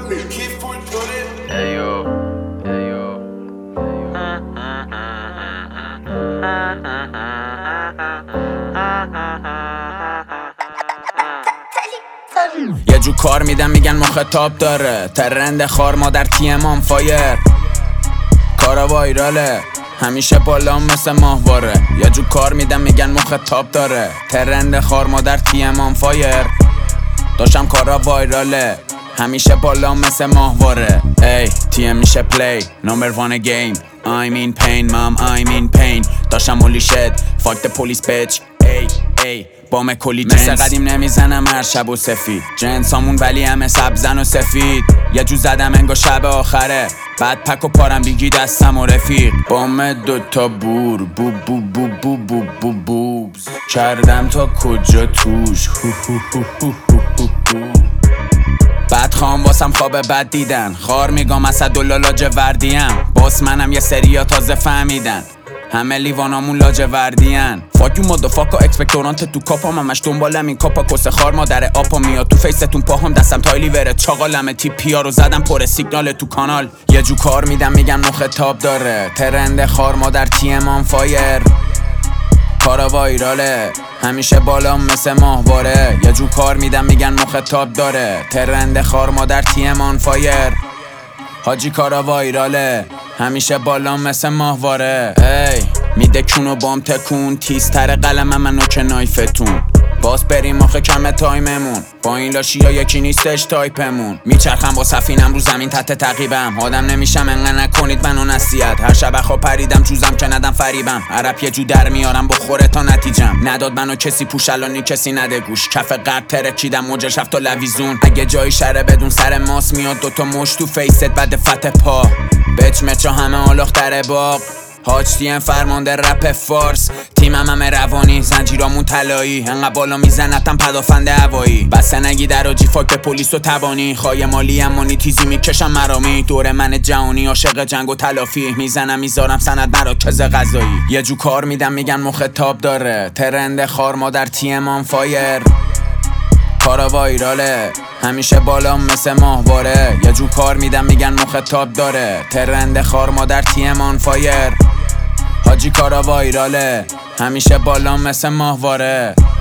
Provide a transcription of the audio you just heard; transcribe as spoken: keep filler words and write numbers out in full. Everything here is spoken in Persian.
Ayo, ayo, یه جو کار میدم میگن مخاطب داره، ترند خار مادر تیم آن فایر، کارا وایراله همیشه بالام مثل ماهواره. یه جو کار میدم میگن مخاطب داره، ترند خار مادر تیم آن فایر، داشتم کارا وایراله همیشه بالام مثل ماهواره. ای تیم میشه پلی نمبر وان گیم، I'm in pain mom I'm in pain، داشتم مولی شد fuck the police bitch. ای ای بام کلی جنس مثل قدیم نمیزنم هر شب و سفید، جنسامون ولی همه سبزن و سفید. یه جو زدم انگا شب آخره، بعد پک و پارم بیگی دستم و رفیق، بام دوتا بور بو بو بو بو بو بو بوبز کردم تا کجا توش هو هو هو هو هو هو. بعد خواهم واسم خواب بد دیدن، خار میگم اسدالله لاجوردیم، باس منم یه سریا تازه فهمیدن همه لیوانامون لاجوردین. فاک یو مادافاکا اکسپکتورانت تو کاپام، همش دنبالم این کاپا کسه خار مادر آپا، میاد تو فیستون پاهم دستم تایلی وره چاقالم تی پی ها رو زدم پر سیگنال تو کانال. یه جو کار میدم میگن مخاطب داره، ترند خار مادر تیم آن فایر، کارا وایراله همیشه بالام مثل ماهواره. یه جو کار میدم میگن مخاطب داره، ترند خار مادر تیم آن فایر، حاجی کارا وایراله همیشه بالام مثل ماهواره. ای میده کونو بام تکون، تیزتر قلم منو که نایفتون، باز بریم آخه کم تایممون، با این لاشی ها یکی نیستش تایپمون. میچرخم با سفینم رو زمین تحت تعقیبم، آدم نمیشم انقدر نکنید منو نصیحت، هر شب خواب پریدم چوزم که ندم فریبم، عرب یه جو در میارم بخوره تا نتیجم، نداد منو کسی پوش الانی کسی نده گوش، کف قرد ترکیدم موجش رفت تا لویزون، اگه جای شره بدون سر ماس میاد دوتا مش تو فیست بعد فتح پا، بچ مچا همه آلاختره باق، هاج تیم فرمانده رپ فارس، تیمم همه روانی زنجیرامون طلایی، انقدر بالا میزنتم پدافنده هوایی، بسته نگی در آجی فاک پلیس و تبانی، خواهی مالی امانی تیزی میکشم مرامی، دور من جهانی عاشق جنگ و تلافی، میزنم میذارم سند مراکز غذایی. یه جو کار میدم میگن مخاطب داره، ترند خار مادر تیم آن فایر، کارا وایراله همیشه بالام مثل ماهواره. یه جو کار میدم میگن مخاطب داره، ترند خار مادر تیم آن فایر، حاجی کارا وایراله همیشه بالام مثل ماهواره.